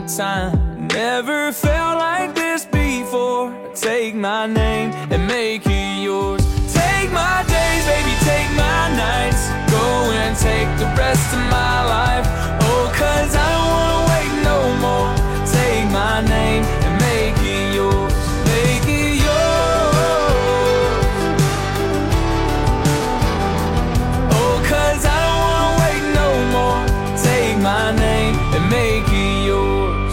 time. Never felt like this before. Take my name and make it yours. Take my days, baby, take my nights. Go and take the rest of my life. Oh, 'cause I don't wanna wait no more. Take my name and make it yours. Make it yours. Oh, 'cause I don't wanna wait no more. Take my name and make it yours.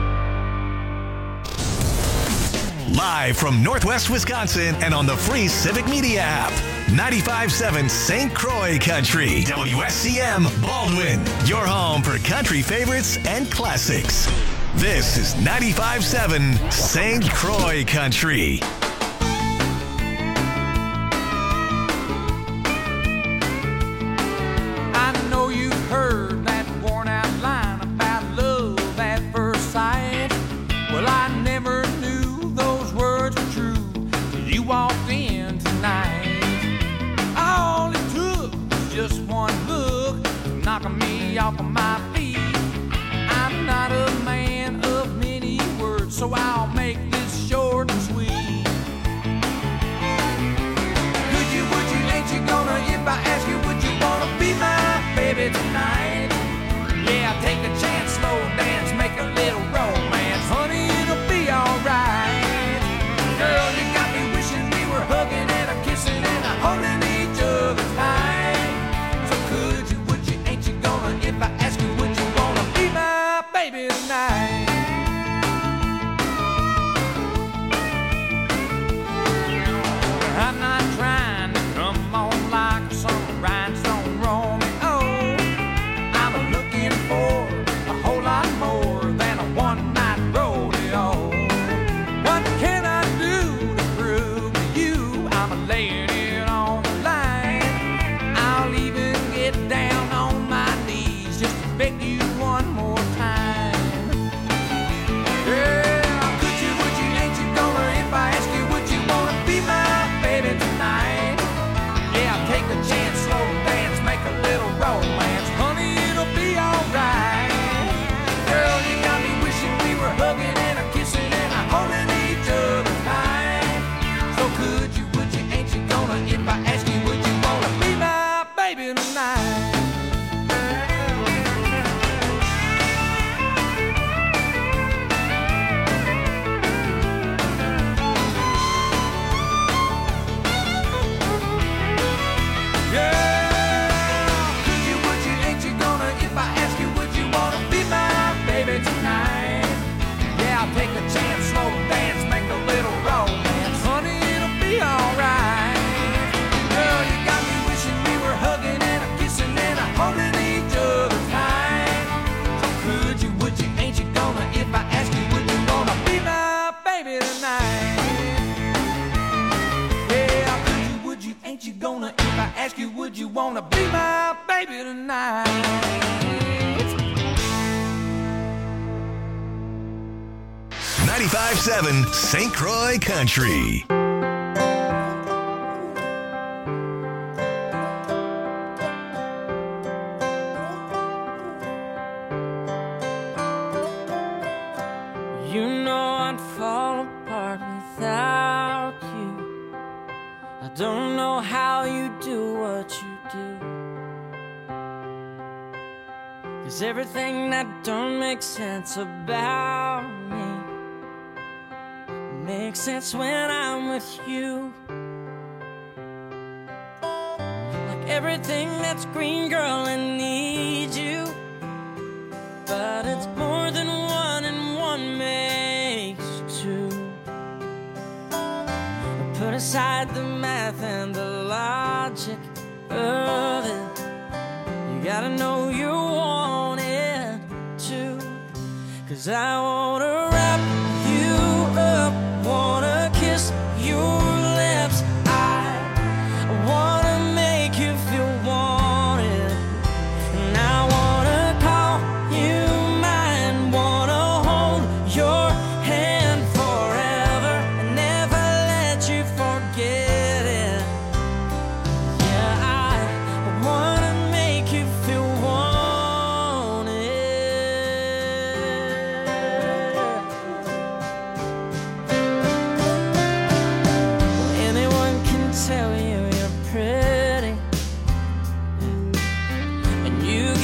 Live from Northwest Wisconsin and on the free Civic Media app. 95.7 St. Croix Country. WSCM Baldwin. Your home for country favorites and classics. This is 95.7 St. Croix Country. I know you've heard that worn out line about love at first sight. Well, I never knew those words were true till you walked in tonight. All it took was just one look, knocking me off of my feet. I'm not a man of many words, so I'll make this short and sweet. Could you, would you, ain't you gonna, if I ask you, would you wanna be my baby tonight? Yeah, take a chance, slow dance, make a little romance. Honey, it'll be alright. Girl, you got me wishing we were hugging and a kissing and a holding each other tight. So could you, would you, ain't you gonna, if I ask you, would you wanna be my baby tonight? I'm not trying to come on like some rhinestone Romeo. I'm looking for a whole lot more than a one-night rodeo. What can I do to prove to you I'm laying it on the line? I'll even get down on my knees just to beg you one more time. Yeah, could you, would you, ain't you gonna, if I ask you, would you wanna be my baby tonight? Yeah, take a chance, slow dance, make a little romance. Honey, it'll be alright. Girl, you got me wishing we were hugging and a kissing and a holding each other tight. So could you, would you, ain't you gonna, if I ask you, would you wanna be my baby tonight? Take a chance, slow dance, make a little romance. Honey, it'll be alright. Girl, you got me wishing we were hugging and a kissing and a holding each other tight. So could you, would you, ain't you gonna, if I ask you, would you wanna be my baby tonight? Yeah, could you, would you, ain't you gonna, if I ask you, would you wanna be my baby tonight? 95.7 St. Croix Country. You know I'd fall apart without you. I don't know how you do what you do. 'Cause everything that don't make sense about me makes sense when I'm with you. Like everything that's green, girl, I need you. But it's more than one and one makes two. Put aside the math and the logic of it. You gotta know you want it too. 'Cause I wanna wrap you up, wanna kiss your lips. I wanna make you feel wanted, and I wanna call you mine, wanna hold your hand forever and never let you forget it. Yeah, I wanna make you feel wanted.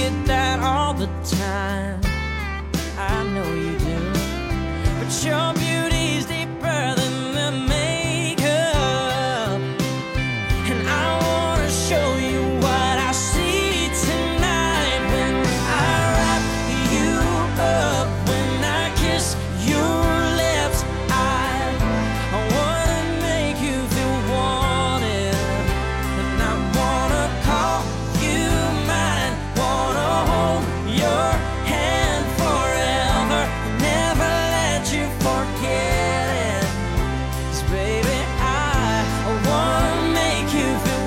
it that all the time. I know you do. But your beauty's deeper than the makeup. And I wanna show you what I see tonight when I wrap you up, when I kiss your lips. I wanna make you feel wanted, and I wanna call you mine, wanna hold your hand forever, never let you forget it. 'Cause baby, I wanna make you feel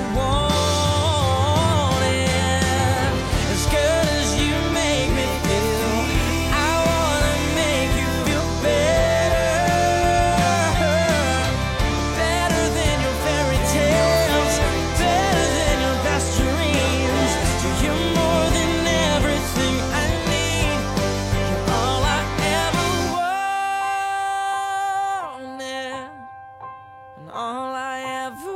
wanted, as good as you make me feel. I wanna make you feel better, better than your fairy tales, better than your best dreams. You're more than everything I need. You're all I ever wanted, and all I ever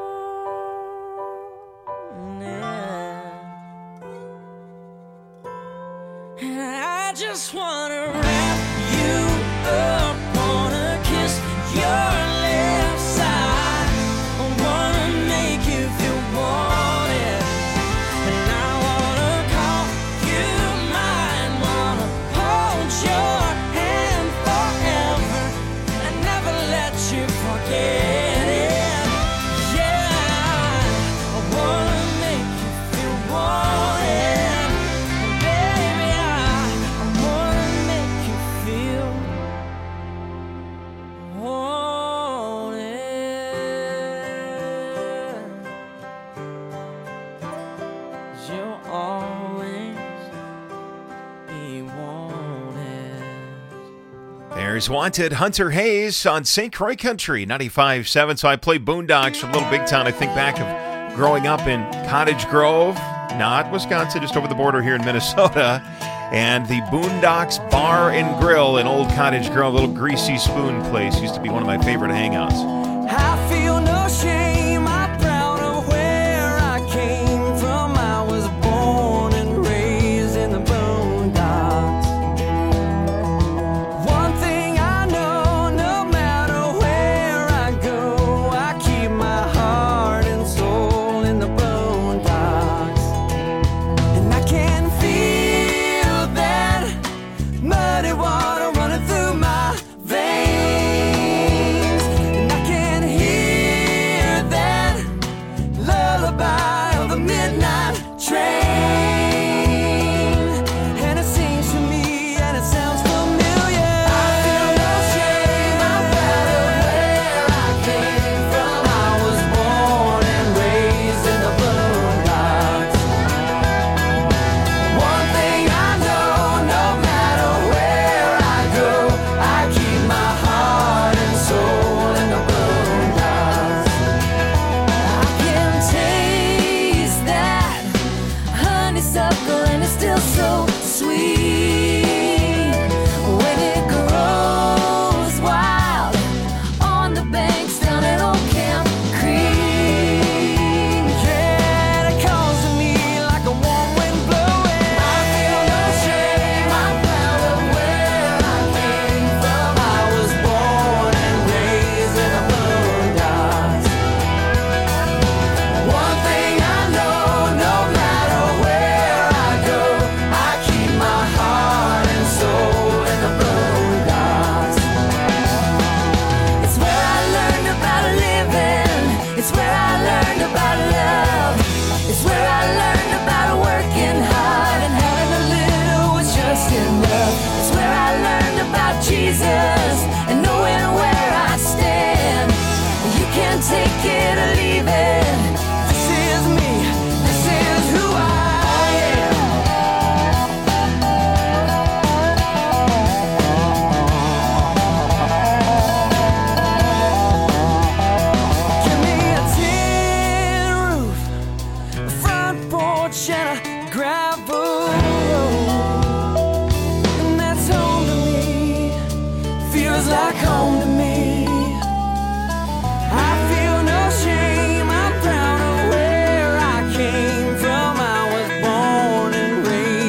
wanted. And I just wanna wrap you up, wanna kiss your lips. I wanna make you feel wanted, and I wanna call you mine, wanna hold your hand forever, and never let you forget it. Yeah, I wanna make you feel wanted, baby. I wanna make you feel wanted. 'Cause you'll always be wanted. There's Wanted, Hunter Hayes on St. Croix Country, 95.7. So I play Boondocks from Little Big Town. I think back of growing up in Cottage Grove, not Wisconsin, just over the border here in Minnesota. And the Boondocks Bar and Grill in Old Cottage Grove, a little greasy spoon place, used to be one of my favorite hangouts. I feel no shame, I'm proud of where I came from. I was born and raised in the Boondocks. One thing I know, no matter where I go, I keep my heart and soul in the Boondocks. And I can feel that muddy water running through my veins. And I can hear that lullaby of the midnight train. And it seems to me, and it sounds familiar. I feel no shame, I'm proud of where I came from. I was born and raised in the Boondocks. One thing I know, no matter where I go, I keep my heart and soul in the Boondocks. I can taste that honeysuckle, and it's still so sweet when it grows wild on the banks down at Old Camp Creek. Yeah, it calls to me like a warm wind blowing. I feel no shame, I'm proud of where I came from. I was born and raised in the Boondocks. One thing I know, no matter where I go, I keep my heart and soul in the Boondocks. It's where I learned about living. It's where I learned about love. It's where I learned about working hard and having a little was just enough. It's where I learned about Jesus and knowing where I stand. You can't take it or leave it. This is me. This is who I am. Give me a tin roof, a front porch, and a gravel road, and that's home to me. Feels like home to me. I feel no shame, I'm proud of where I came from. I was born and raised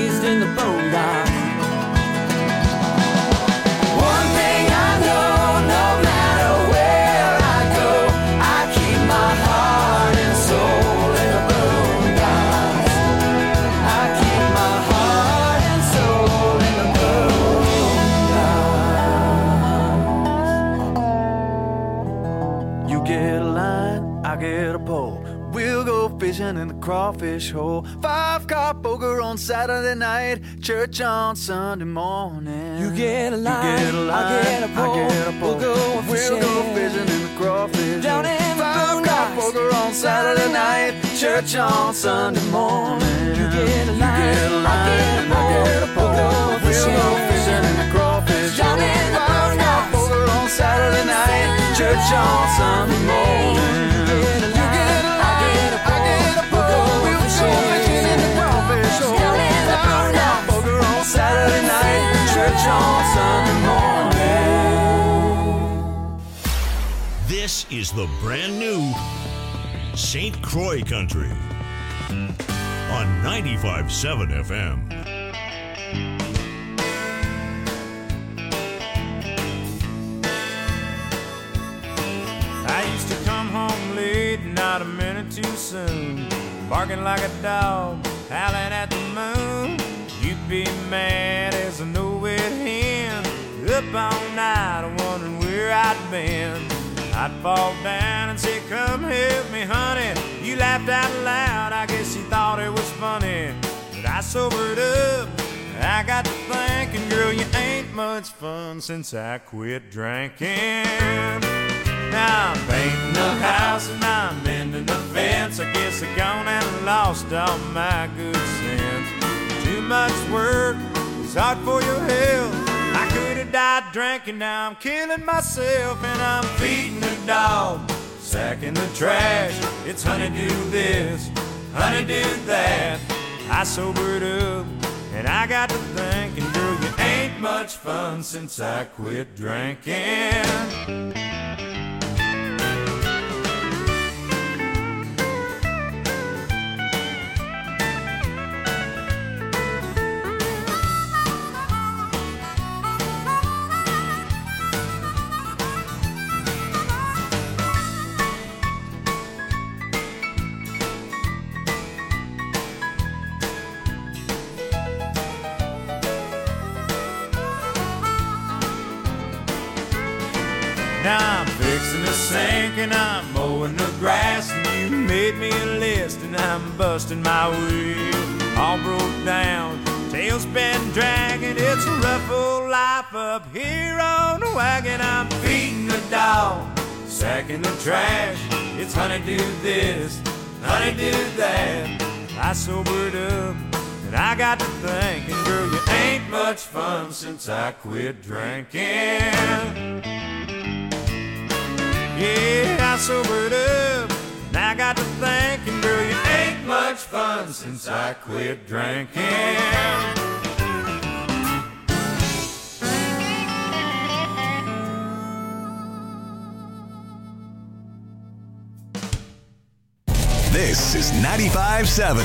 fishing in the crawfish hole. 5-car poker on Saturday night, church on Sunday morning. You get a line, I get a pole. We'll go fishing in the crawfish down hole. in the 5-car poker on Saturday night, church on Sunday morning. You get a line, I get a pole. We'll go fishing in the crawfish down in the 5-car poker on Saturday night, church on Sunday morning. Saturday night, church on Sunday morning. This is the brand new St. Croix Country on 95.7 FM. I used to come home late, not a minute too soon, barking like a dog, howling at the moon. You'd be mad as a no-wit hen, up all night wondering where I'd been. I'd fall down and say, come help me, honey. You laughed out loud, I guess you thought it was funny. But I sobered up, I got to thinking, girl, you ain't much fun since I quit drinking. Now I'm painting the house and I'm mending the fence. I guess I gone and lost all my good sense. Too much work, it's hard for your health. I could have died drinking, now I'm killing myself. And I'm feeding the dog, sacking the trash. It's honeydew this, honeydew that. I sobered up and I got to thinking, girl, you ain't much fun since I quit drinking. Now I'm fixing the sink and I'm mowing the grass, and you made me a list and I'm busting my wheel. All broke down, tail's been dragging. It's a rough old life up here on the wagon. I'm feeding the dog, sacking the trash. It's honeydew this, honeydew that. I sobered up and I got to thinking, girl, you ain't much fun since I quit drinking. Yeah, I sobered up, and I got to thinking, girl, you ain't much fun since I quit drinking. This is 95.7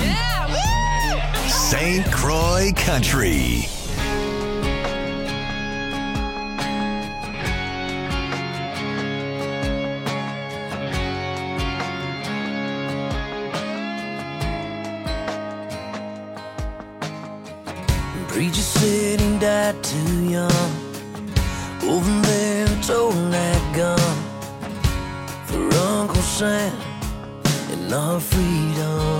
St. Croix Country. Preacher said he died too young. Over there told that gun for Uncle Sam and our freedom.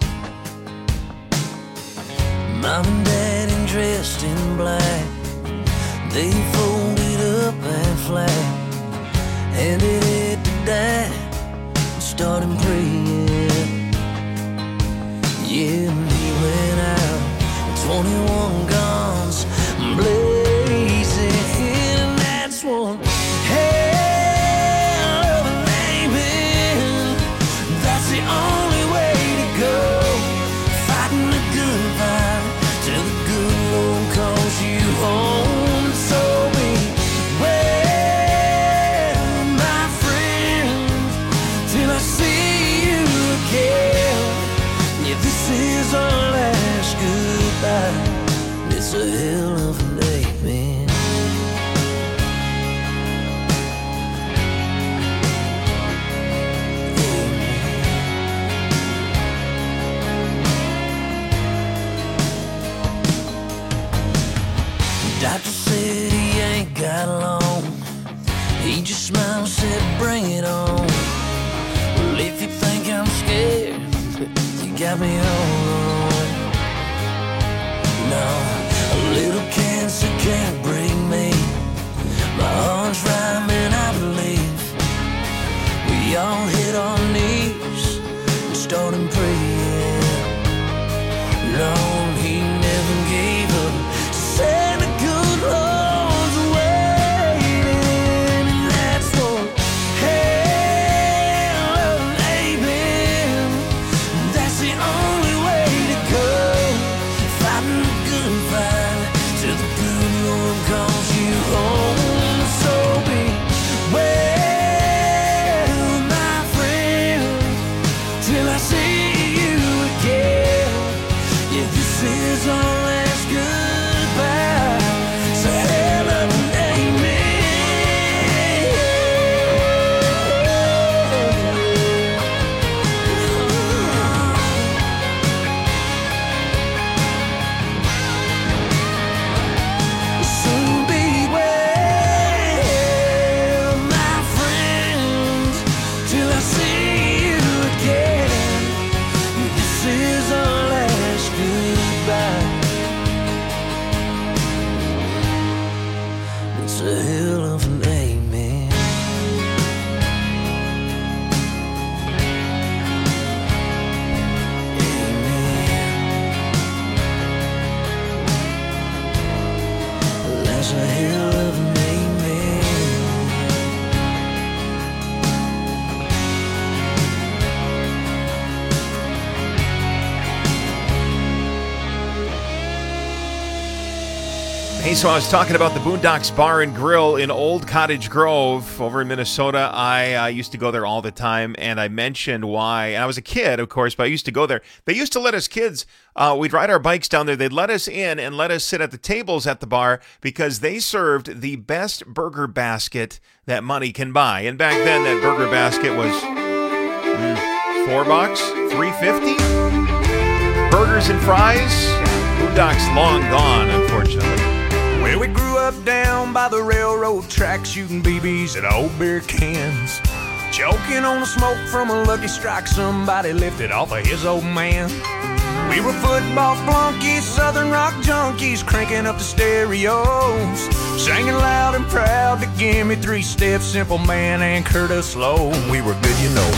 Mom and Daddy dressed in black, they folded up that flag, handed it to Dad and started praying. Yeah, and he went out, 21 guns blazing, and that's one hell of a name. That's the only way to go, fighting the good fight till the good Lord calls you home. So beware, my friends, till I see you again. Yeah, this is our last goodbye. It's a hell of a day, man. Doctor said he ain't got long. He just smiled and said, bring it on. Well, if you think I'm scared, got me all alone. No, a little cancer can't break me. My heart's rhyming, I believe. We all hit our knees and started praying. No, he never gave up. Santa good Lord's waiting, and that's for hell and amen. That's the only way to go. Fighting the good fight till the good Lord calls you home. So be well, my friend, till I see you again. Yeah, this is our last goodbye. So hell of an So be well, my friend, till I see you again. This is our last goodbye. It's a hell of an amen. Amen. That's a hell of an amen. Hey, so I was talking about the Boondocks Bar and Grill in Old Cottage Grove over in Minnesota. I used to go there all the time, and I mentioned why. And I was a kid, of course, but I used to go there. They used to let us kids, we'd ride our bikes down there. They'd let us in and let us sit at the tables at the bar because they served the best burger basket that money can buy. And back then, that burger basket was $4, $3.50. Burgers and fries. Boondocks long gone, unfortunately. Well, we grew up down by the railroad tracks, shooting BBs at old beer cans. Choking on the smoke from a Lucky Strike somebody lifted off of his old man. We were football flunkies, southern rock junkies, cranking up the stereos, singing loud and proud to give me 3 steps, Simple Man and Curtis Slow. We were good, you know.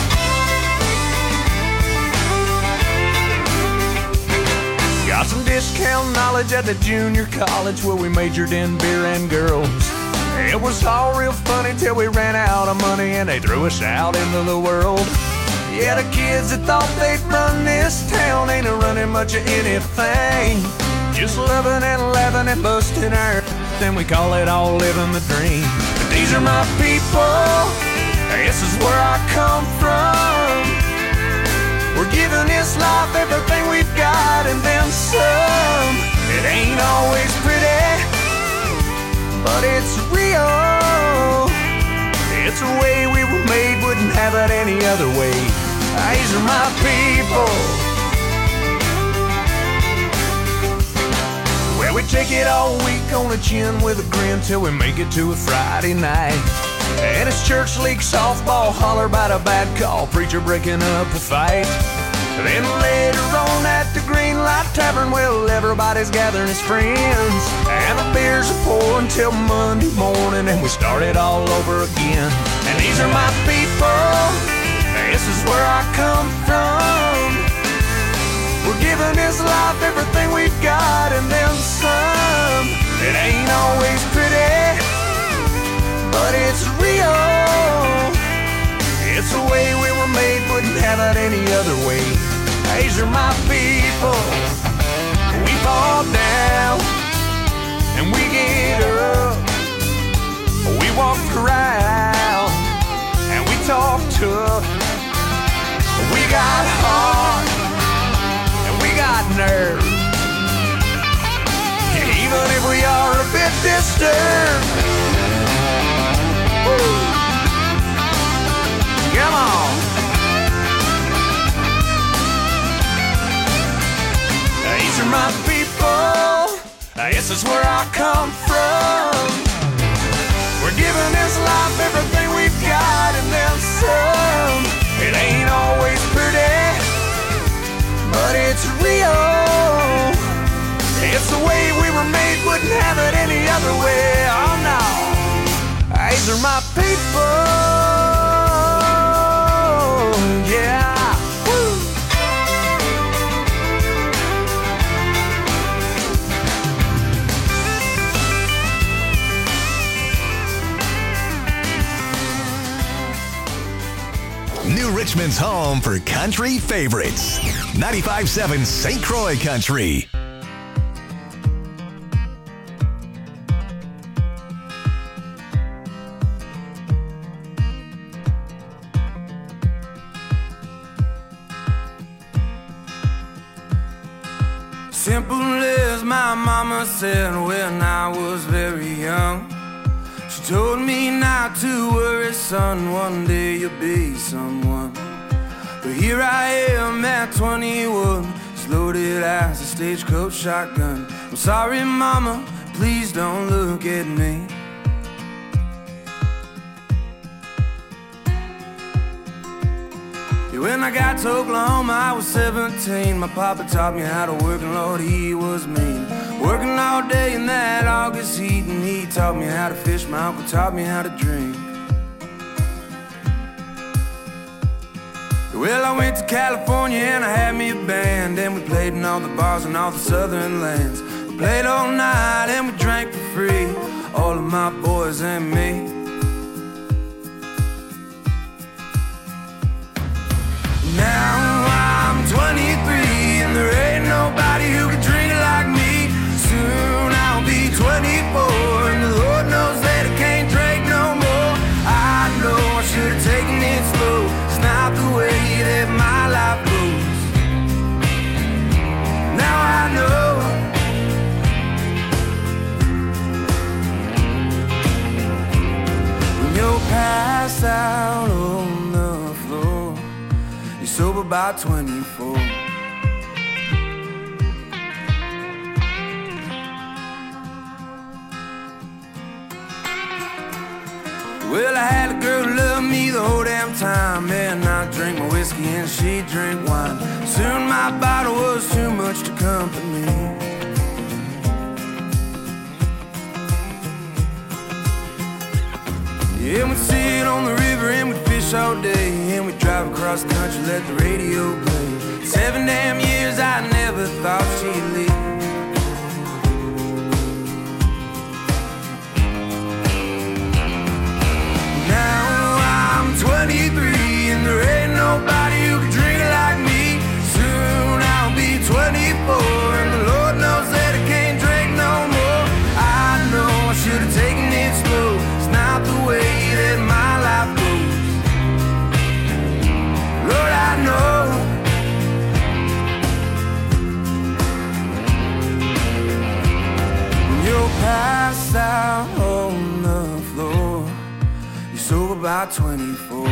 Got some discount knowledge at the junior college where we majored in beer and girls. It was all real funny till we ran out of money and they threw us out into the world. Yeah, the kids that thought they'd run this town ain't running much of anything. Just loving and laughing and busting our then we call it all living the dream. But these are my people, this is where I come from. We're giving this life everything we've got and then some. It ain't always pretty, but it's real. It's the way we were made, wouldn't have it any other way. These are my people. Well, we take it all week on the chin with a grin till we make it to a Friday night. And it's church league softball, holler about a bad call, preacher breaking up a fight. Then later on at the Green Light Tavern, well, everybody's gathering as friends, and the beers are pouring till Monday morning, and we start it all over again. And these are my people, this is where I come from. We're giving this life everything we've got and then some. It ain't always pretty, but it's real. It's the way we were made, wouldn't have it any other way. These are my people. We fall down and we get up. We walk around and we talk tough. We got heart and we got nerve. Even if we are a bit disturbed. Woo. Come on. These are my people. This is where I come from. We're giving this life everything we've got and then some. It ain't always pretty, everywhere. Oh no, these are my people. Yeah. Woo. New Richmond's home for country favorites. 95.7 St. Croix Country. Simple as my mama said when I was very young. She told me not to worry, son, one day you'll be someone. But here I am at 21, as loaded as a stagecoach shotgun. I'm sorry, mama, please don't look at me. When I got to Oklahoma, I was 17. My papa taught me how to work, and Lord, he was mean. Working all day in that August heat, and he taught me how to fish. My uncle taught me how to drink. Well, I went to California and I had me a band, and we played in all the bars in all the southern lands. We played all night and we drank for free, all of my boys and me. Now I'm 23 and there ain't nobody who can drink like me. Soon I'll be 24 and the Lord knows that I can't drink no more. I know I should have taken it slow. It's not the way that my life goes. Now I know. When you're passed out on the floor, you're sober by 24. Well, I had a girl who loved me the whole damn time, and I drank my whiskey and she drank wine. Soon my bottle was too much to comfort me. Yeah, we'd sit on the river and we'd fish all day, and we'd drive across the country, let the radio play. 7 damn years I never thought she'd leave. Now I'm 23 and there ain't nobody who can drink like me. Soon I'll be 24 and the Lord knows that I can't drink no more. I know I should have taken it slow. It's not the way that my life goes. Lord, I know. When you're passed out on the floor, you're sober by 24.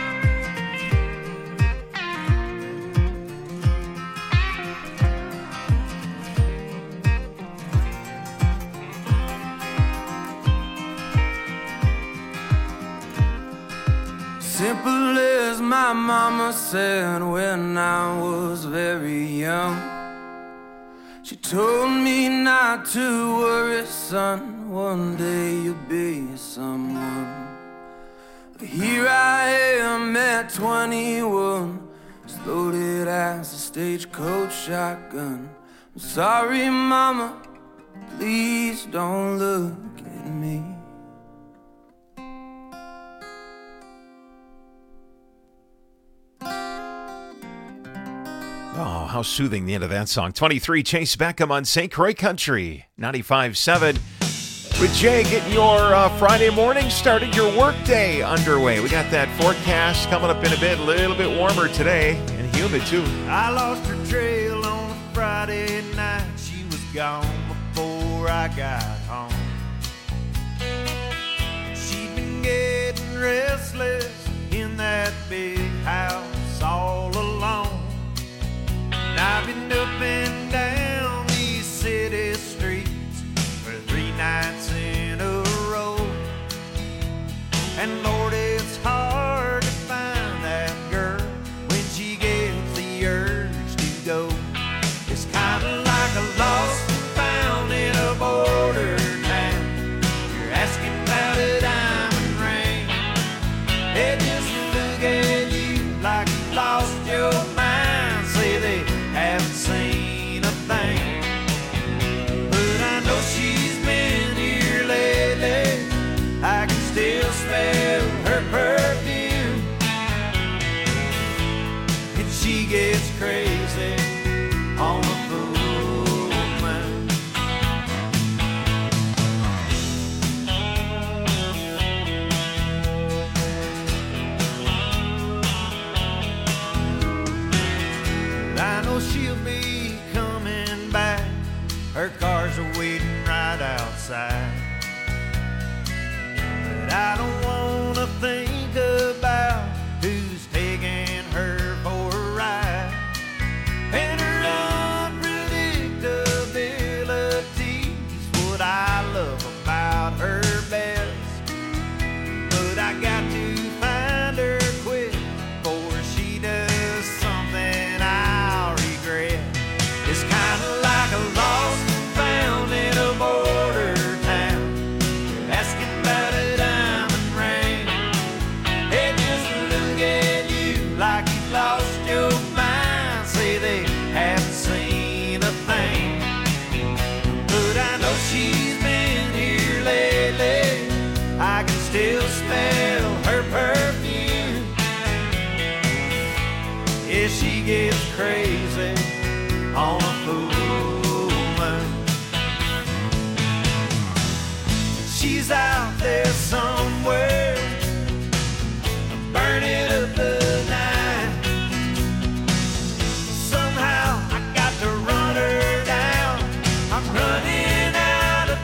Simple as my mama said when I was very young. She told me not to worry, son, one day you'll be someone. But here I am at 21, as loaded as a stagecoach shotgun. I'm sorry, mama, please don't look at me. Oh, how soothing the end of that song. 23, Chase Beckham on St. Croix Country, 95.7. With Jay getting your Friday morning started, your workday underway. We got that forecast coming up in a bit, a little bit warmer today and humid too. I lost her trail on a Friday night. She was gone before I got home. She'd been getting restless in that big house all alone. And I've been up and down these city streets for 3 nights in a row. And Lord, it's hard to find that girl when she gets the urge to go. It's kind of like a lost and found in a border Her cars are waiting right outside. But I don't wanna think about who's taking her for a ride. And her unpredictability's what I love about her best. But I got to find her quick before she does something I'll regret. It's kinda like a lost and found in a border town. You're asking about a diamond ring. They just look at you like you've lost your mind. Say they haven't seen a thing. But I know she's been here lately. I can still smell her perfume. Yeah, she gets crazy on a full moon. She's out there somewhere, burning up the night. Somehow I got to run her down. I'm running out of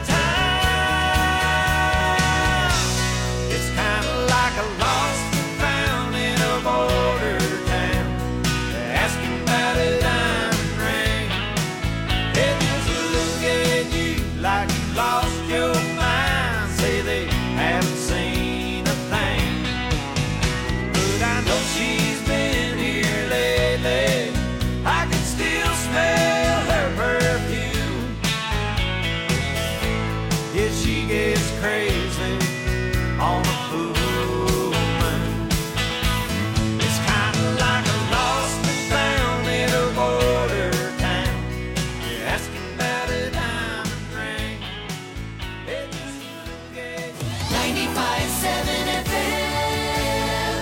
time. It's kind of like a lost and found in a border town. Asking about a diamond ring. They just look at you like you lost your mind. Say they haven't seen a thing. But I know she's been here lately. I can still smell her perfume. Yeah, she gets crazy on a full moon. It's kinda like a lost and found in a border town. You're asking about a diamond ring. They just look at you. 95.7 FM.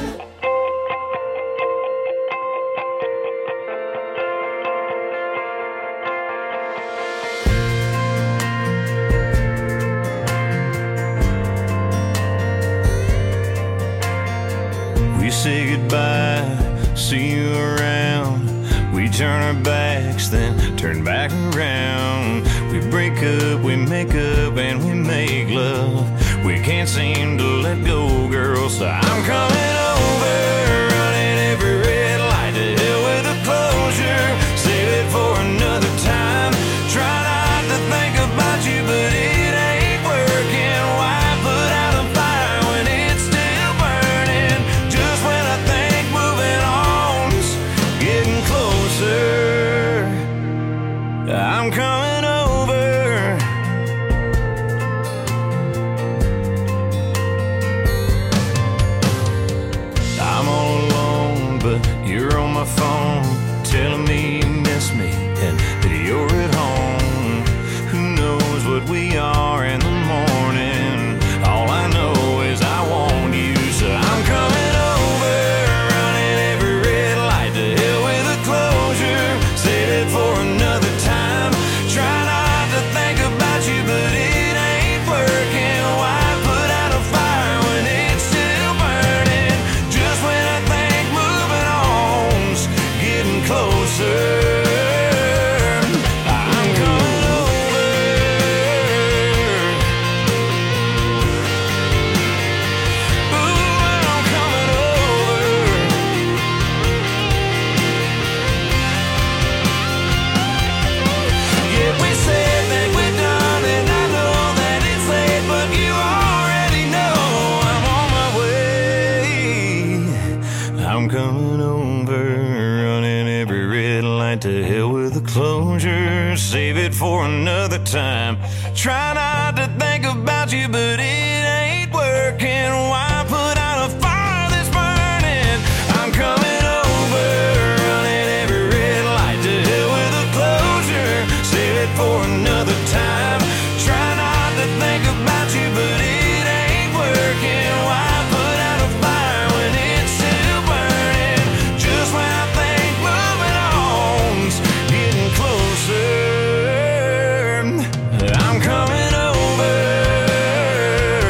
We say goodbye, see you around. We turn our backs, then turn back around. We break up, we make up, and we make love. We can't seem to let go, girl, so I'm coming over, running every red light. To hell with the closure, save it for another time. Try not to think about you, but it ain't working. Why put out a fire when it's still burning? Just when I think moving on's getting closer, I'm coming over. I'm all alone, but you're on my phone, telling me you miss me and that you're at home. Who knows what we are in the morning? All I know is I want you, so I'm coming over, running every red light. To hell with the closure, save it for another time. Try not to think about you, but it ain't working. Why put out a fire when it's still burning? Just when I think moving on's getting closer, I'm coming over. Ooh, I'm coming over. Yeah, we said that we're done, and I know that it's late, but you already know I'm on my way. I'm coming over, running every red light. To hell with the closure, save it for another time. Try not to think about you, but it ain't working. Why put out a fire that's burning? I'm coming over, running every red light. To hell with the closure, save it for another time. Try not to think about you, but it ain't working. Why put out a fire when it's still burning? Just when I think moving on's getting closer, I'm coming over.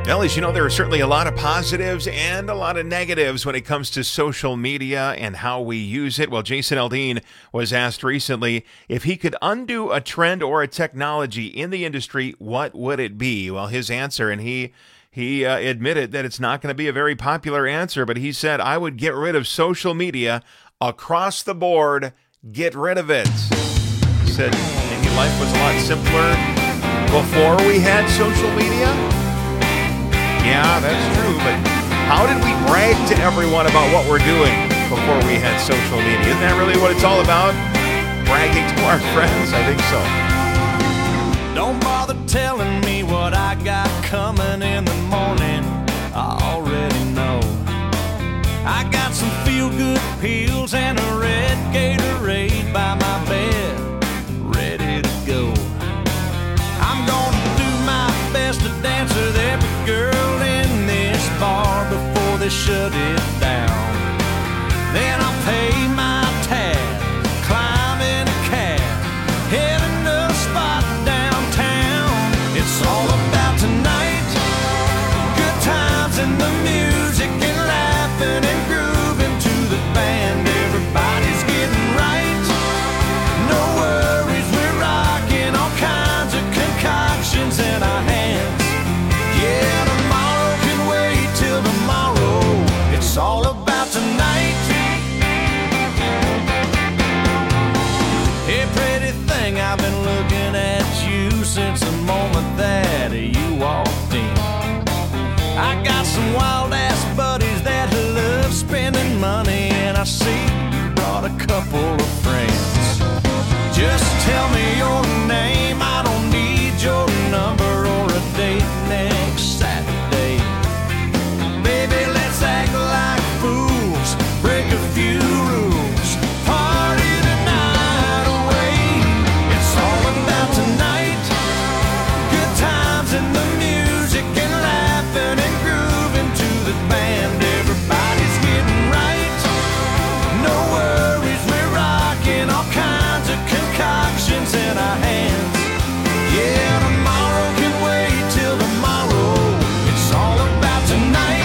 Well, as you know, there are certainly a lot of positives and a lot of negatives when it comes to social media and how we use it. Well, Jason Aldean was asked recently if he could undo a trend or a technology in the industry, what would it be? Well, his answer, and he admitted that it's not going to be a very popular answer, but he said, I would get rid of social media across the board, get rid of it. He said maybe life was a lot simpler before we had social media. Yeah, that's true, but how did we brag to everyone about what we're doing before we had social media? Isn't that really what it's all about? Bragging to our friends? I think so. Don't bother telling me what I got coming in the morning. I already know. I got some feel-good pills and a red Gatorade by my bed, ready to go. I'm gonna do my best to dance with every girl in this bar before they shut it down. Then I'll pay my tab, climb in a cab, heading to a spot downtown. It's all about tonight, good times and the music and laughing and grooving to the band. Everybody's getting right, no worries, we're rocking all kinds of concoctions in our hands. Yeah, tomorrow can wait till tomorrow. It's all about tonight. Hey, pretty thing, I've been looking at you since the moment that you walked in. I got some wild-ass buddies that love spending money, and I see you brought a couple of friends. Just tell me your name, I don't need your number or a date next Saturday. Baby, let's act like fools, break a few rules, party the night away. It's all about tonight, good times and the music and laughing and grooving to the band. Everybody's getting right, no worries, we're rocking all kinds of concoctions in our hands. Yeah, tomorrow can wait till tomorrow. It's all about tonight.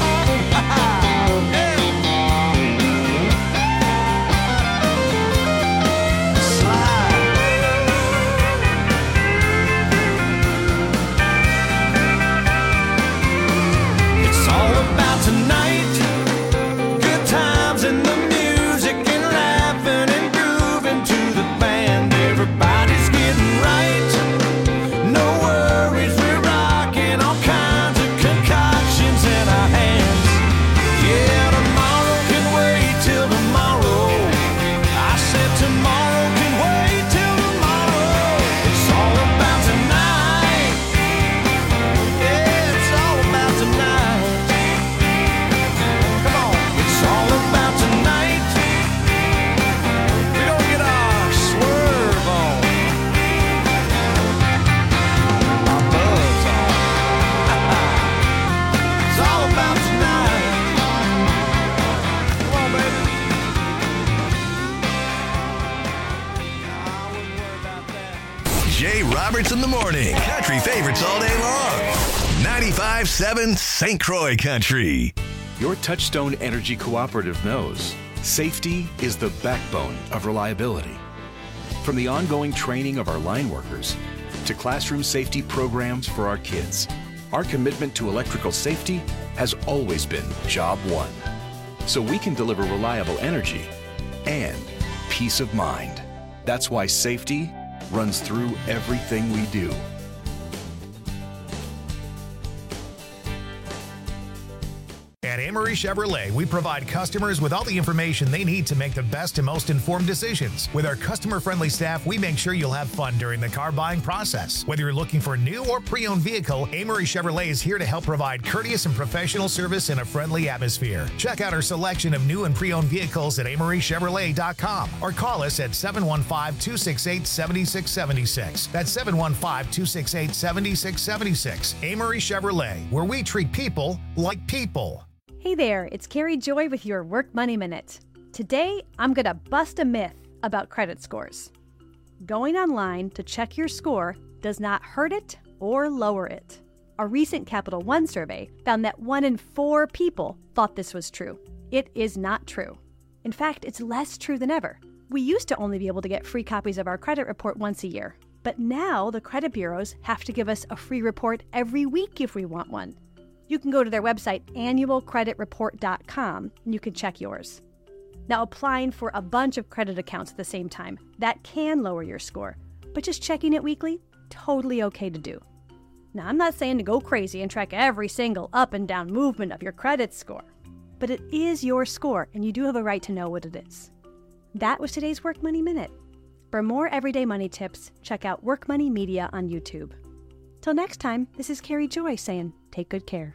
It's all about tonight, good times and the music and laughing and grooving to the band. Everybody's getting right, no worries, we're rocking all kinds of concoctions in our hands. Yeah, tomorrow can wait till tomorrow. I said tomorrow can wait till tomorrow. It's all about tonight. Yeah, it's all about tonight. Come on, it's all about tonight. We're gonna get our swerve on, our buzz on. It's all about tonight. Come on, baby. I wouldn't worry about that. Jay Roberts in the morning. Country favorites all day long. 95.7 St. Croix Country. Your Touchstone Energy Cooperative knows safety is the backbone of reliability. From the ongoing training of our line workers to classroom safety programs for our kids, our commitment to electrical safety has always been job one. So we can deliver reliable energy and peace of mind. That's why safety runs through everything we do. At Amory Chevrolet, we provide customers with all the information they need to make the best and most informed decisions. With our customer-friendly staff, we make sure you'll have fun during the car buying process. Whether you're looking for a new or pre-owned vehicle, Amory Chevrolet is here to help provide courteous and professional service in a friendly atmosphere. Check out our selection of new and pre-owned vehicles at amorychevrolet.com or call us at 715-268-7676. That's 715-268-7676. Amory Chevrolet, where we treat people like people. Hey there, it's Carrie Joy with your Work Money Minute. Today, I'm going to bust a myth about credit scores. Going online to check your score does not hurt it or lower it. A recent Capital One survey found that 1 in 4 people thought this was true. It is not true. In fact, it's less true than ever. We used to only be able to get free copies of our credit report once a year, but now the credit bureaus have to give us a free report every week if we want one. You can go to their website, annualcreditreport.com, and you can check yours. Now, applying for a bunch of credit accounts at the same time, that can lower your score, but just checking it weekly, totally okay to do. Now, I'm not saying to go crazy and track every single up and down movement of your credit score, but it is your score, and you do have a right to know what it is. That was today's Work Money Minute. For more everyday money tips, check out Work Money Media on YouTube. Till next time, this is Carrie Joy saying, take good care.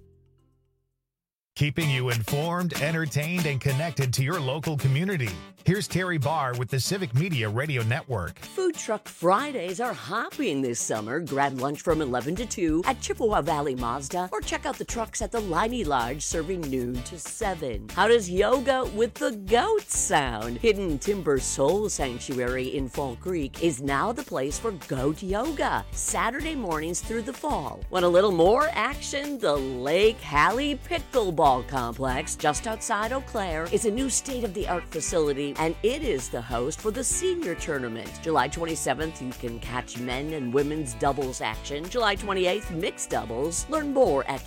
Keeping you informed, entertained, and connected to your local community. Here's Terry Barr with the Civic Media Radio Network. Food Truck Fridays are hopping this summer. Grab lunch from 11 to 2 at Chippewa Valley Mazda, or check out the trucks at the Liney Lodge serving noon to 7. How does yoga with the goats sound? Hidden Timber Soul Sanctuary in Fall Creek is now the place for goat yoga, Saturday mornings through the fall. Want a little more action? The Lake Hallie Pickleball Complex, just outside Eau Claire, is a new state-of-the-art facility, and it is the host for the senior tournament. July 27th, you can catch men and women's doubles action. July 28th, mixed doubles. Learn more at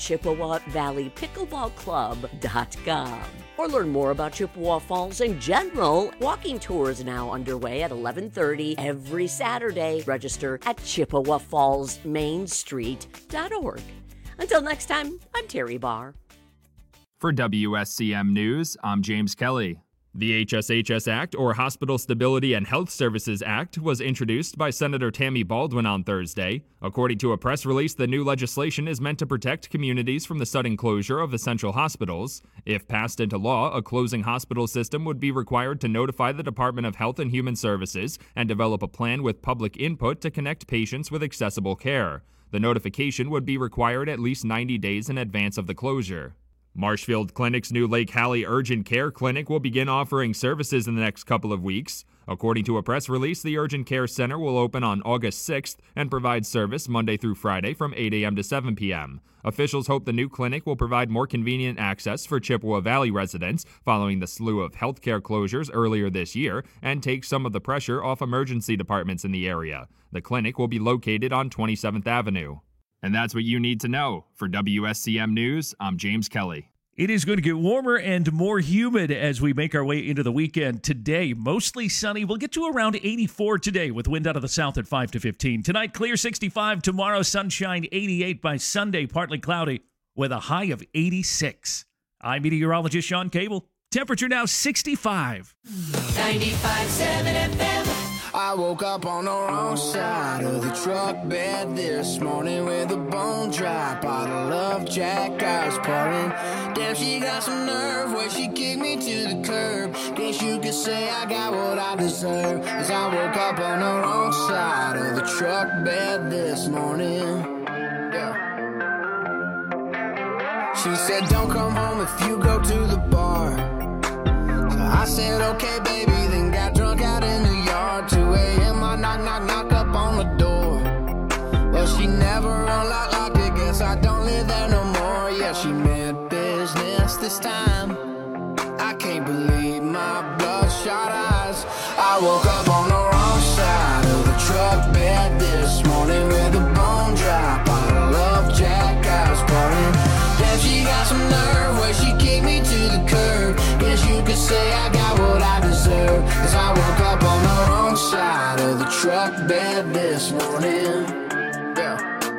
ChippewaValleyPickleballClub.com. Or learn more about Chippewa Falls in general. Walking tours now underway at 11:30 every Saturday. Register at ChippewaFallsMainStreet.org. Until next time, I'm Terry Barr. For WSCM News, I'm James Kelly. The HSHS Act, or Hospital Stability and Health Services Act, was introduced by Senator Tammy Baldwin on Thursday. According to a press release, the new legislation is meant to protect communities from the sudden closure of essential hospitals. If passed into law, a closing hospital system would be required to notify the Department of Health and Human Services and develop a plan with public input to connect patients with accessible care. The notification would be required at least 90 days in advance of the closure. Marshfield Clinic's new Lake Hallie Urgent Care Clinic will begin offering services in the next couple of weeks. According to a press release, the Urgent Care Center will open on August 6th and provide service Monday through Friday from 8 a.m. to 7 p.m. Officials hope the new clinic will provide more convenient access for Chippewa Valley residents following the slew of healthcare closures earlier this year and take some of the pressure off emergency departments in the area. The clinic will be located on 27th Avenue. And that's what you need to know. For WSCM News, I'm James Kelly. It is going to get warmer and more humid as we make our way into the weekend. Today, mostly sunny. We'll get to around 84 today with wind out of the south at 5 to 15. Tonight, clear 65. Tomorrow, sunshine 88. By Sunday, partly cloudy with a high of 86. I'm meteorologist Sean Cable. Temperature now 65. 95.7 FM. I woke up on the wrong side of the truck bed this morning with a bone dry bottle of Jack I was pouring. Damn, she got some nerve where she kicked me to the curb. Guess you could say I got what I deserve, 'cause I woke up on the wrong side of the truck bed this morning. Yeah. She said don't come home if you go to the bar. So I said okay baby, then got drunk out in the yard. 2 a.m. I knock up on the door. Well, she never unlocked it, guess I don't live there no more. Yeah, she meant business this time. I can't believe my bloodshot eyes. I woke up on the wrong side of the truck bed this morning with a bone dry bottle of Jack I was pouring. Damn, she got some nerve where she kicked me to the curb. Guess you could say I got what I deserve, 'cause I woke up on the wrong side of the truck bed this morning. Yeah.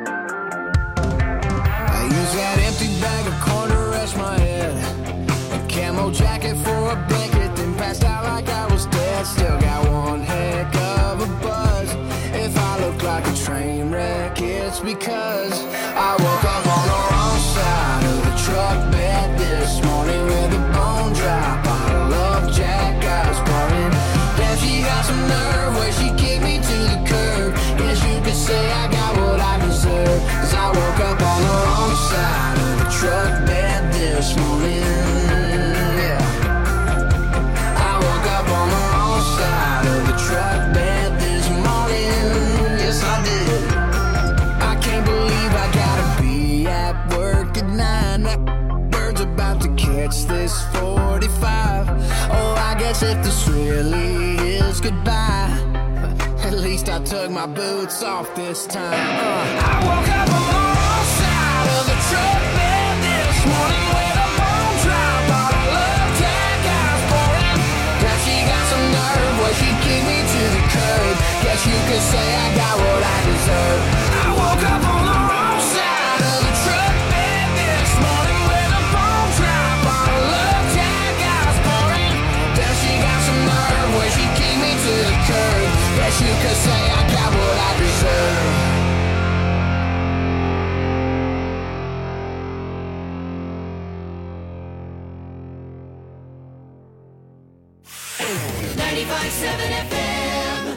I used that empty bag of corn to rest my head, a camo jacket for a blanket, then passed out like I was dead. Still got one heck of a buzz. If I look like a train wreck, it's because I woke up on the wrong side of the truck bed this morning with a bone dry bottle of Jack I was pouring. Damn, she got some nerve where she kicked me to the curb. Guess you could say I got what I deserve, 'cause I woke up on the wrong side of the truck bed this morning. Yeah. I woke up on the wrong side of the truck bed this morning. Yes, I did. I can't believe I gotta be guess if this really is goodbye, at least I took my boots off this time. I woke up on the wrong side of the truck bed this morning with a bone dry bottle of Jack I was pouring. Now she got some nerve where she kicked me to the curb. Guess you could say I got what I deserve. I woke up on the wrong side of the truck bed this morning with a bone dry bottle of Jack I was pouring. Now she got some nerve where she kicked me to the curb. Guess you could say I got what I deserve. 95.7 FM.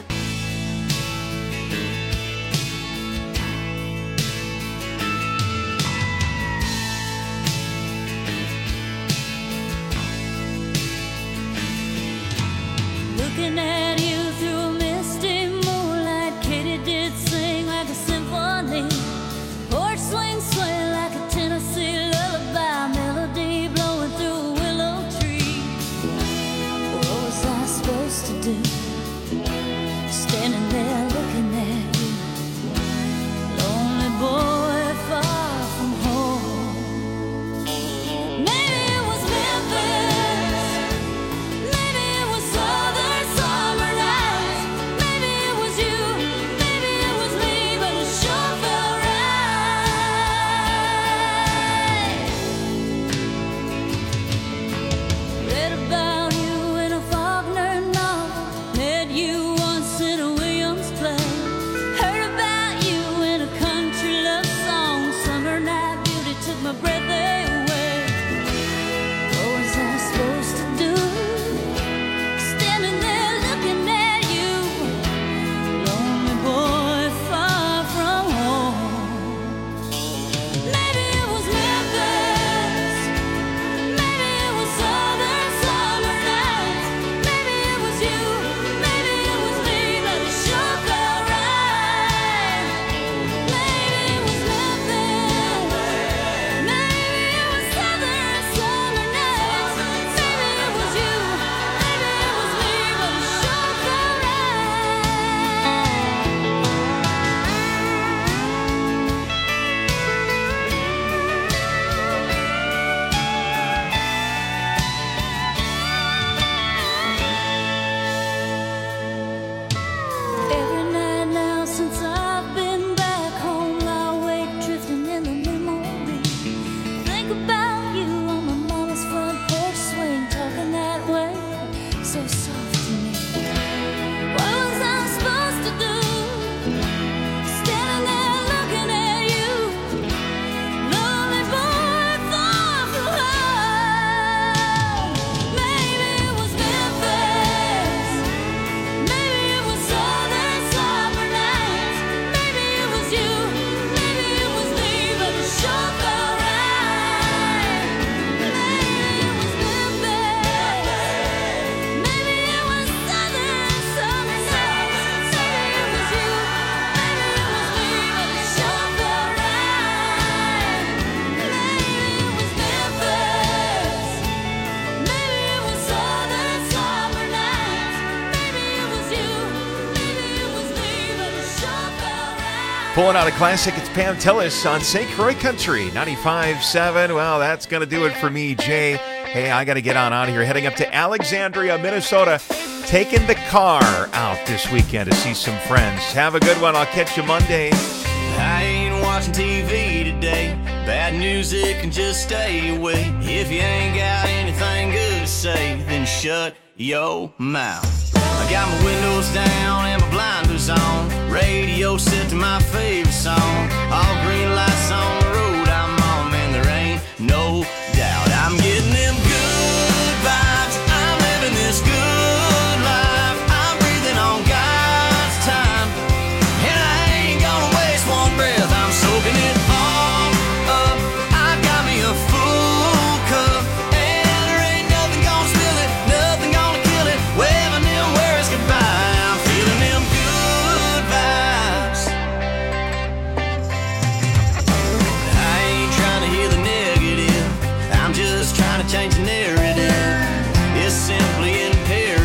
Looking at you through a misty moonlight, Katie did sing like a symphony. Porch swing, swing like a Tennessee lullaby, melody blowing through a willow tree. What was I supposed to do? Standing there looking at you, lonely boy far from home. Maybe it was Memphis, maybe it was Southern summer nights, maybe it was you, maybe it was me, but it sure felt right. Read about you in a Faulkner novel, met you once in a Williams play, heard about you in a country love song, summer night beauty took my breath away. What was I supposed to do? Standing there looking at you, lonely boy far from home. Maybe it was Memphis, maybe it was Southern summer nights, maybe it was you, maybe it was me, but it sure felt right. Maybe it was Memphis, maybe it was Southern summer nights, maybe it was you, maybe it was me, but it sure felt right. Every night now since I've been back home, I wake drifting in the memory. Think about you on my mama's front porch swing, talking that way, so soft to me. What was I supposed to do? Standing there looking at you, lonely boy far from home. Maybe it was Memphis, maybe it was Southern summer nights, maybe it was you, maybe it was me, but it sure felt right. Maybe it was Memphis, maybe it was Southern summer nights, maybe it was you, maybe it was me, but it sure felt right. Maybe it was Memphis, maybe it was Southern summer nights, maybe it was you, maybe it was me, but it sure felt right. Pulling out a classic, it's Pam Tillis on St. Croix Country, 95.7. Well, that's going to do it for me, Jay. Hey, I got to get on out of here. Heading up to Alexandria, Minnesota. Taking the car out this weekend to see some friends. Have a good one. I'll catch you Monday. I ain't watching TV today. Bad news, it can just stay away. If you ain't got anything good to say, then shut your mouth. I got my windows down and my blinders on. Radio set to my favorite song. All green lights on the road I'm on, man, there ain't no doubt. I'm getting them good vibes. I'm living this good life. I'm breathing on God's time, and I ain't gonna waste one breath. I'm soaking it all up. I got me a full cup, and there ain't nothing gonna spill it, nothing gonna kill it. Waving them words goodbye. I'm feeling them good vibes. I ain't trying to hear the negative. I'm just trying to change the narrative. It's simply imperative.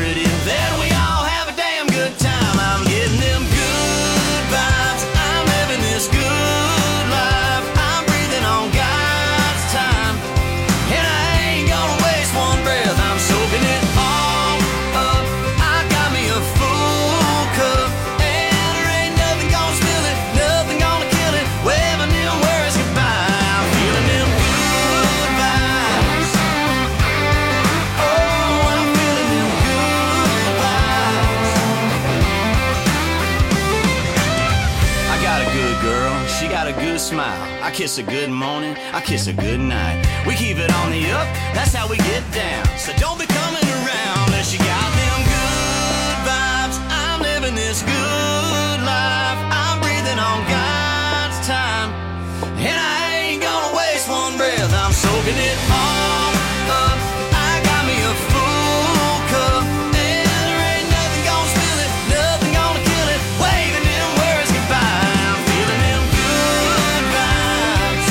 a good smile. I kiss a good morning, I kiss a good night. We keep it on the up, that's how we get down. So don't be coming around unless you got them good vibes. I'm living this good life. I'm breathing on God's time, and I ain't gonna waste one breath. I'm soaking it all up. I got me a full cup, and there ain't nothing gonna spill it, nothing gonna kill it. Waving them words goodbye. I'm feeling them good vibes.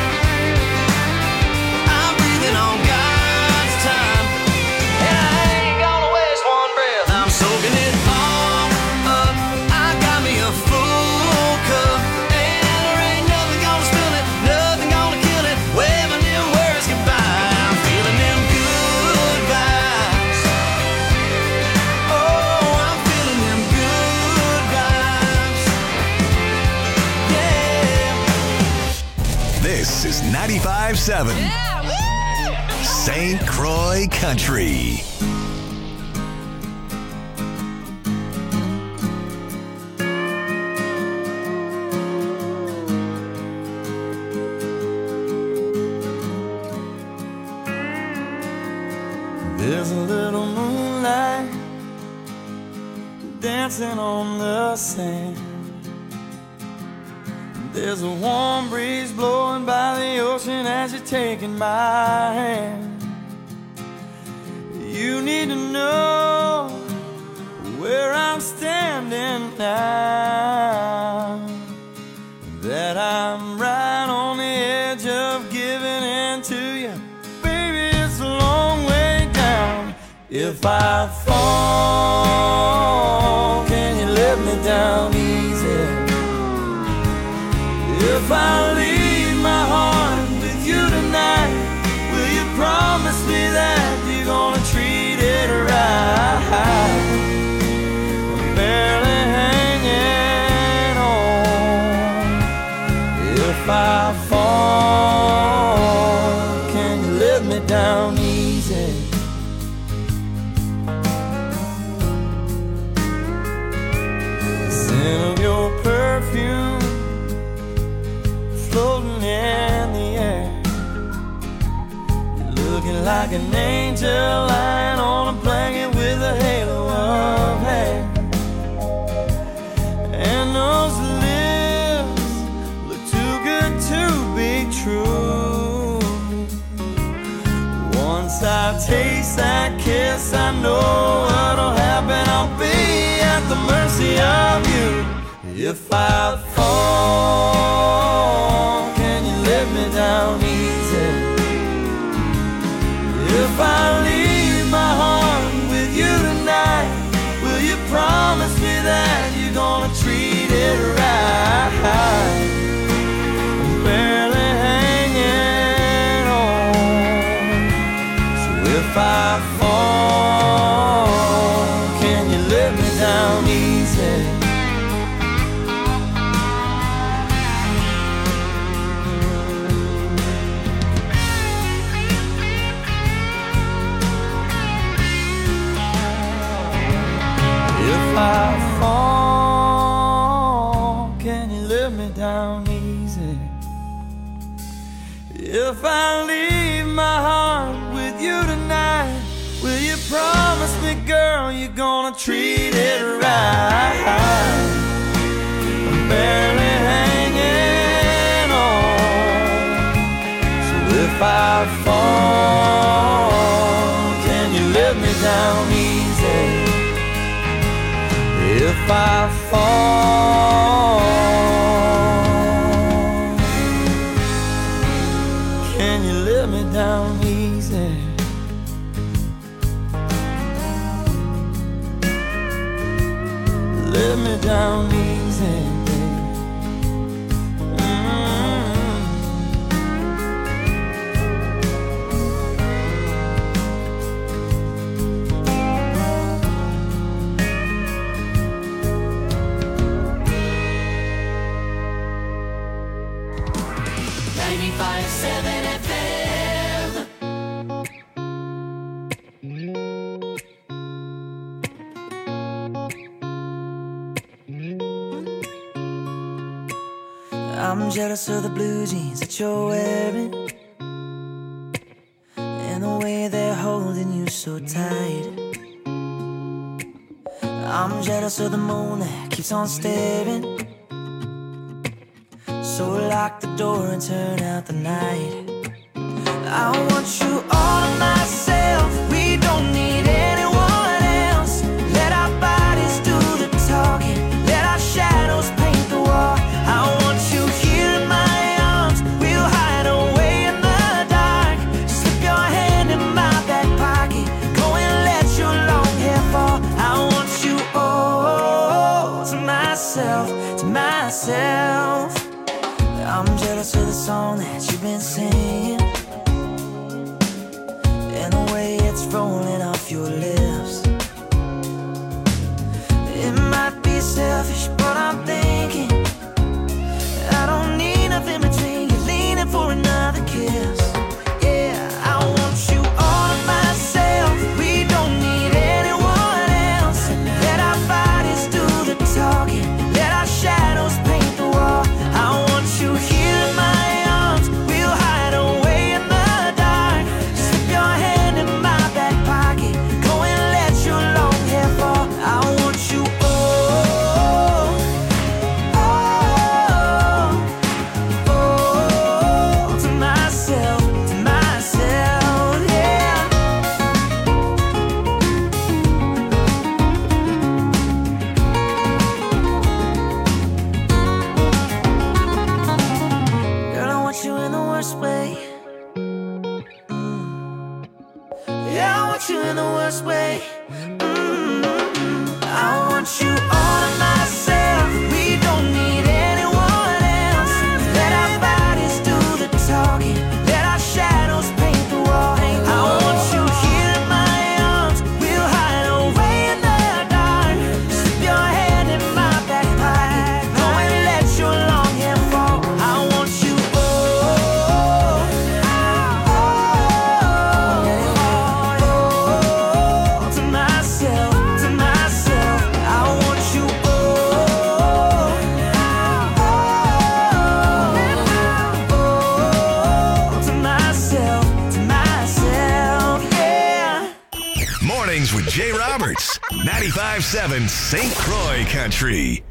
I'm breathing on God's time, and I ain't gonna waste one breath. I'm soaking it all up. I got me a full cup, and there ain't nothing gonna spill it, nothing gonna kill it. Waving them words goodbye. I'm feeling them good vibes. Oh, I'm feeling them good vibes. Yeah. This is 95.7 St. Croix Country. There's a little moonlight dancing on the sand. There's a warm breeze blowing by the ocean as you're taking my hand. You need to know where I'm standing now, that I'm right on the edge of giving in to you. Baby, it's a long way down. If I fall, can you let me down easy? If I leave my heart with you tonight, will you promise me that you're gonna treat it right? I'm barely hanging on. If I fall, can you let me down easy? The scent of your perfume floating in the air. You're looking like an angel lying on a blanket with a halo of hair. And those lips look too good to be true. Once I taste that kiss, I know what'll happen. I'll be at the mercy of you. If I fall, can you let me down easy? If I leave my heart with you tonight, will you promise me that you're gonna treat it right? I'm barely hanging on. So if I fall, can you let me down easy? If I fall, can you let me down easy? If I leave my heart with you tonight, will you promise me, girl, you're gonna treat it right? I'm barely hanging on. So if I fall, can you let me down easy? If I fall, can you let me down easy? Let me down easy, baby. I'm jealous of the blue jeans that you're wearing, and the way they're holding you so tight. I'm jealous of the moon that keeps on staring, so lock the door and turn out the night. I want you all to myself, we don't need anyone else. Let our bodies do the talking, let our shadows paint the wall. I want you here in my arms, we'll hide away in the dark. Slip your hand in my back pocket, go and let your long hair fall. I want you all to myself, to myself. I'm jealous of the song that you've been singing, and the way it's rolling off your lips. It might be selfish, but I'm thinking I don't need nothing between you, leaning for another kiss. Yeah, I want you all to myself, we don't need anyone else. Let our bodies do the talking, let our shadows paint the wall. I want you here in my arms, we'll hide away in the dark. Slip your hand in my back pocket, go and let your long hair fall. I want you all, to myself, yeah. Girl, I want you in the worst way. Yeah, I want you in the worst way. I want you all to myself, we don't need anyone else. Let our bodies do the talking, let our shadows paint the wall. I want you here in my arms, we'll hide away in the dark. Slip your hand in my back pocket, go and let your long hair fall. I want you all, to myself, to myself. I want you all, to myself, yeah. Mornings with Jay Roberts. 95.7 St. Croix Country.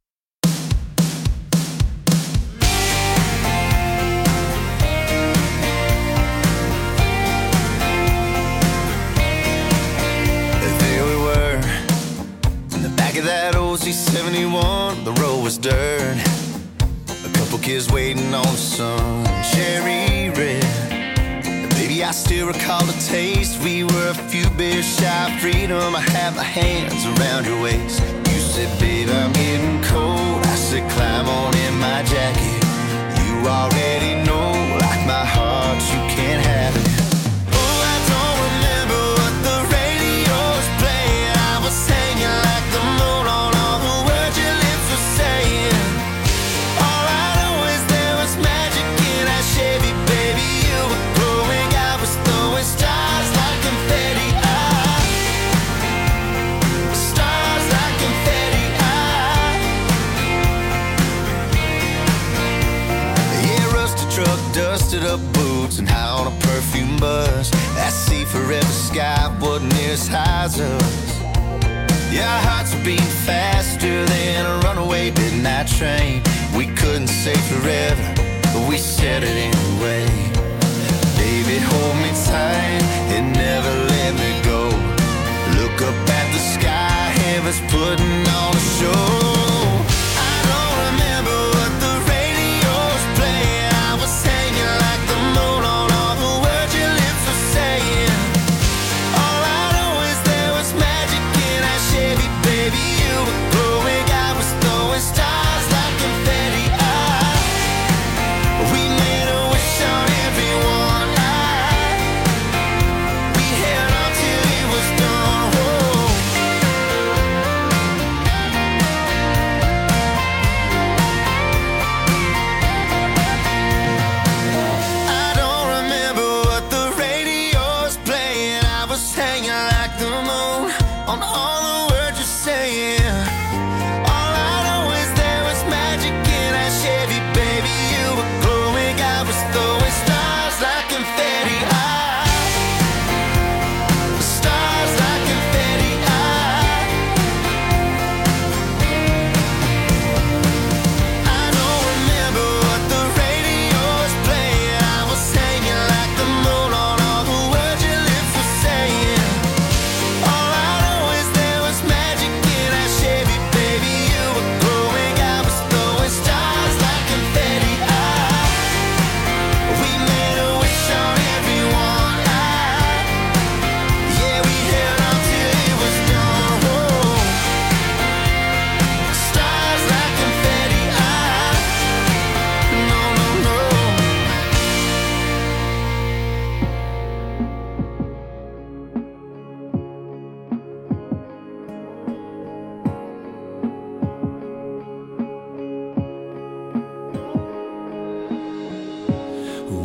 There we were, in the back of that old Z71, the road was dirt. A couple kids waiting on the sun, cherry red. And baby, I still recall the taste. We were a few beers shy of freedom. I had my hands around your waist. You said, babe, I'm getting cold. I said, climb on in my jacket. You already know, like my heart, you can't have it. Oh, I don't remember what the radio was playing. I was hanging like the moon on all the words your lips were saying. All I know is there was magic in that Chevy, baby. You were glowing, I was throwing stars like confetti. Stars like confetti. Yeah, rusted truck, dusted up boots, and high on a perfume buzz. That sea forever sky wasn't near as high as us. Yeah, our hearts were beating faster than a runaway midnight train. We couldn't say forever, but we said it anyway. Baby, hold me tight and never let me go. Look up at the sky, heaven's putting on a show. I don't remember what the radio was playing. I was hanging like the moon on all the words your lips were saying. All I know is there was magic in that Chevy, baby. You were glowing, I was throwing stars like confetti. We made a wish on everyone. We held on till it was done. Whoa.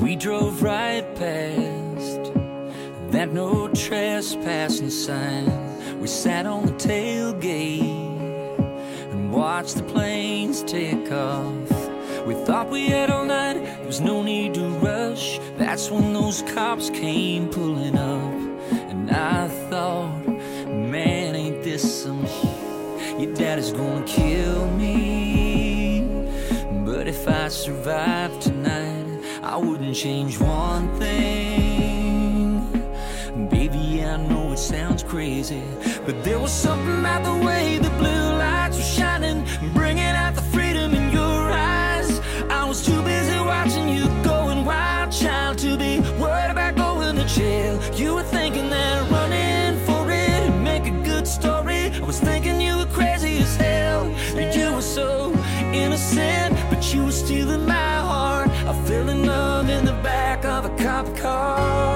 We drove right past that no trespassing sign. We sat on the tailgate and watched the planes take off. We thought we had all night, there was no need to rush. That's when those cops came pulling up. And I thought, man, ain't this some shit? Your daddy's gonna kill me. But if I survive tonight, I wouldn't change one thing. Baby, yeah, I know it sounds crazy, but there was something about the way the blue lights were shining, bringing out the freedom in your eyes. I was too busy watching you going wild, child, to be worried about going to jail. You were thinking that running for it would make a good story. I was thinking you were crazy as hell. You were so innocent, but you were stealing my heart. I fell in love in the back of a cop car.